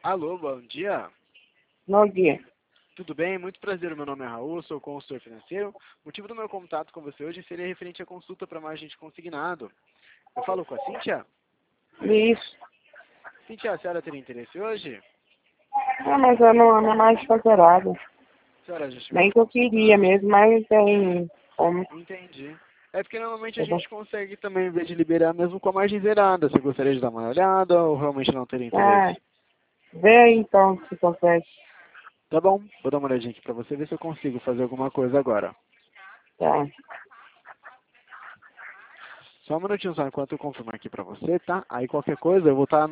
Alô, bom dia. Bom dia. Tudo bem? Muito prazer, meu nome é Raul, sou consultor financeiro. O motivo do meu contato com você hoje seria referente à consulta para mais agente consignado. Eu falo com a Cíntia? Isso. Cíntia, a senhora teria interesse hoje? Mas eu não ando mais faturado. A senhora já chegou Nem a que eu queria consultar? mesmo, mas não tem como. Entendi. É porque normalmente a Tá bom? gente consegue também, em vez de liberar, mesmo com a margem zerada. Você gostaria de dar uma olhada ou realmente não teria Ah, interesse? vê aí então se consegue. Tá bom, vou dar uma olhadinha aqui para você, ver se eu consigo fazer alguma coisa agora. Tá. Só um minutinho só enquanto eu confirmo aqui para você, tá? Aí qualquer coisa eu vou estar